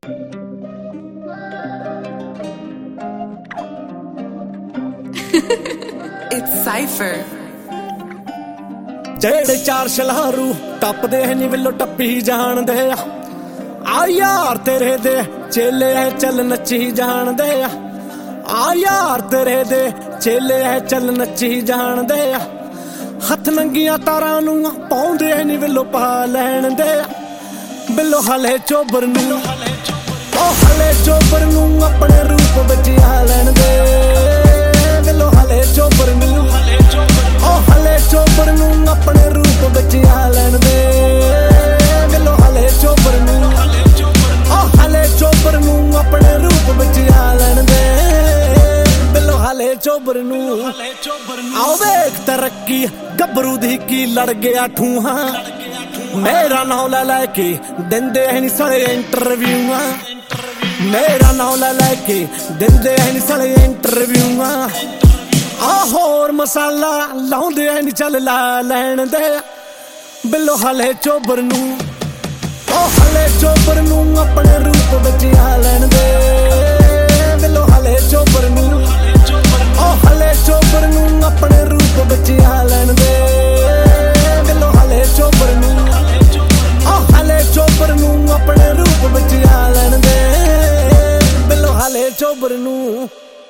It's Cypher. ਜਿਹੜੇ ਚਾਰ ਸ਼ਲਾਰੂ ਟੱਪਦੇ ਨੀ ਵਿਲੋ ਟੱਪੀ ਜਾਣਦੇ ਆ ਯਾਰ ਤੇਰੇ ਦੇ ਚੇਲੇ ਐ ਚੱਲ ਨੱਚੀ ਜਾਣਦੇ ਆ ਯਾਰ ਤੇਰੇ ਦੇ ਚੇਲੇ ਐ ਚੱਲ ਨੱਚੀ ਜਾਣਦੇ ਹੱਥ ਨੰਗੀਆਂ ਤਾਰਾਂ ਨੂੰ ਪਾਉਂਦੇ ਨੀ ਵਿਲੋ ਪਾ ਲੈਣ ਦੇ ਬਿੱਲੋ ਹਲੇ ਚੋਬਰ ਨੂੰ ਉਹ ਹਲੇ ਚੋਬਰ ਨੂੰ ਆਪਣੇ ਰੂਪ ਵਿੱਚ ਆ ਲੈਣ ਦੇ ਬਿੱਲੋ ਹਲੇ ਚੋਬਰ ਨੂੰ ਉਹ ਹਲੇ ਚੋਬਰ ਨੂੰ ਆਪਣੇ ਰੂਪ ਵਿੱਚ ਆ ਲੈਣ ਦੇ ਬਿੱਲੋ ਹਲੇ ਚੋਬਰ ਨੂੰ ਉਹ ਹਲੇ ਚੋਬਰ ਨੂੰ ਆਪਣੇ ਰੂਪ ਵਿੱਚ ਆ ਲੈਣ ਦੇ ਬਿੱਲੋ ਹਲੇ ਚੋਬਰ ਨੂੰ ਆਓ ਵੇਖ ਤਰੱਕੀ ਗੱਭਰੂ ਦੀ ਕੀ ਲੜ ਗਿਆ ਠੂਹਾਂ ਮੇਰਾ ਨਾਮ ਲੈ ਕੇ ਦਿੰਦੇ ਨਹੀਂ ਸਾਲੇ ਇੰਟਰਵਿਊਆਂ ਮੇਰਾ ਨਾਮ ਲੈ ਕੇ ਦਿੰਦੇ ਨਹੀਂ ਸਾਲੇ ਇੰਟਰਵਿਊਆਂ ਆ ਹੋਰ ਮਸਾਲਾ ਲਾਉਂਦੇ ਨਹੀਂ ਚੱਲ ਲਾ ਲੈਣ ਦੇ ਬਿੱਲੋ ਹਲੇ ਚੋਬਰ ਨੂੰ ਉਹ ਹਲੇ ਚੋਬਰ ਨੂੰ ਆਪਣੇ ਰੂਪ ਵਿੱਚ ਆ ਲੈਣ ਦੇ ਬਿੱਲੋ ਹਲੇ ਚੋਬਰ ਨੂੰ ਉਹ ਹਲੇ ਚੋਬਰ ਨੂੰ ਆਪਣੇ ਰੂਪ ਵਿੱਚ ਆ ਲੈਣ ਦੇ ਬਿੱਲੋ ਹਲੇ ਚੋਬਰ ਨੂੰ ਉਹ ਹਲੇ ਚੋਬਰ ਨੂੰ ਆਪਣੇ ਰੂਪ ਵਿੱਚ ਆ ਲੈਣ ਦੇ ਬਿੱਲੋ ਹਲੇ ਚੋਬਰ ਨੂੰ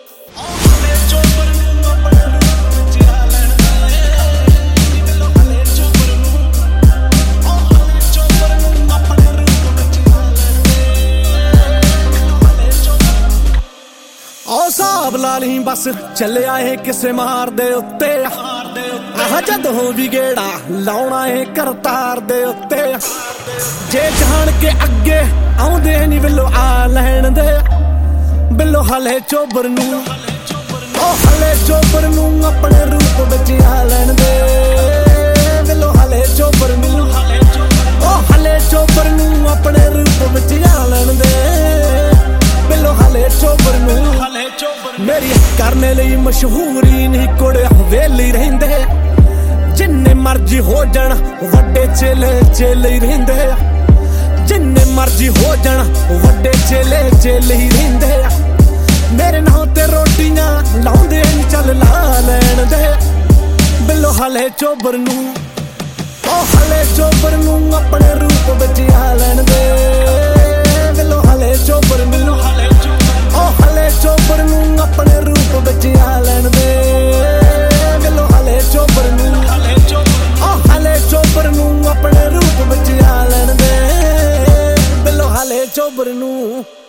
ਹਿਸਾਬ ਲਾ ਲਈ ਬਸ ਚੱਲਿਆ ਏ ਕਿਸੇ ਮਾਰ ਦੇ ਉੱਤੇ ਆਹ ਜਦੋਂ ਵੀ ਗੇੜਾ ਲਾਉਣਾ ਏ ਕਰਤਾਰ ਦੇ ਉੱਤੇ ਜੇ ਜਾਣ ਕੇ ਅੱਗੇ ਆਉਂਦੇ ਨੀ ਬਿੱਲੋ ਆ ਲੈਣ ਦੇ ਬਿੱਲੋ ਹਲੇ ਚੋਬਰ ਨੂੰ ਉਹ ਹਲੇ ਚੋਬਰ ਨੂੰ ਆਪਣੇ ਰੂਪ ਵਿੱਚ ਆ ਲੈਣ ਦੇ ਬਿੱਲੋ ਹਲੇ ਚੋਬਰ ਨੂੰ ਉਹ ਹਲੇ ਚੋਬਰ ਨੂੰ ਆਪਣੇ ਰੂਪ ਵਿੱਚ ਆ ਲੈਣ ਦੇ ਬਿੱਲੋ ਹਲੇ ਚੋਬਰ ਨੂੰ ਮੇਰੀ ਕਰਨੇ ਲਈ ਮਸ਼ਹੂਰੀ ਨਹੀਂ ਕੁੜੇ ਹਵੇਲੀ ਰਹਿੰਦੇ ਜਿੰਨੇ ਮਰਜੀ ਹੋ ਜਾਣ ਵੱਡੇ ਚੇਲੇ ਚੇਲੇ ਹੀ ਰਹਿੰਦੇ ਜਿੰਨੇ ਮਰਜੀ ਹੋ ਜਾਣ ਵੱਡੇ ਚੇਲੇ ਚੇਲੇ ਹੀ ਰਹਿੰਦੇ ਮੇਰੇ ਨਾਂ ਤੇ ਰੋਟੀਆਂ ਲਾਉਂਦੇ ਨਹੀਂ ਚੱਲ ਲਾ ਲੈਣ ਦੇ ਬਿੱਲੋ ਹਲੇ ਚੋਬਰ ਨੂੰ ਉਹ ਹਲੇ ਚੋਬਰ ਨੂੰ ਆਪਣੇ ਰੂਪ ਵਿੱਚ ਆ ਲੈਣ ਦੇ ਬਿੱਲੋ ਹਲੇ ਚੋਬਰ ਨੂੰ ਉਹ ਹਲੇ ਚੋਬਰ ਨੂੰ ਆਪਣੇ ਰੂਪ ਵਿੱਚ ਆ ਲੈਣ ਦੇ ਬਿੱਲੋ ਹਲੇ ਚੋਬਰ ਨੂੰ ਉਹ ਹਲੇ ਚੋਬਰ ਨੂੰ ਆਪਣੇ ਰੂਪ ਵਿੱਚ ਆ ਲੈਣ ਦੇ ਬਿੱਲੋ ਹਲੇ ਚੋਬਰ ਨੂੰ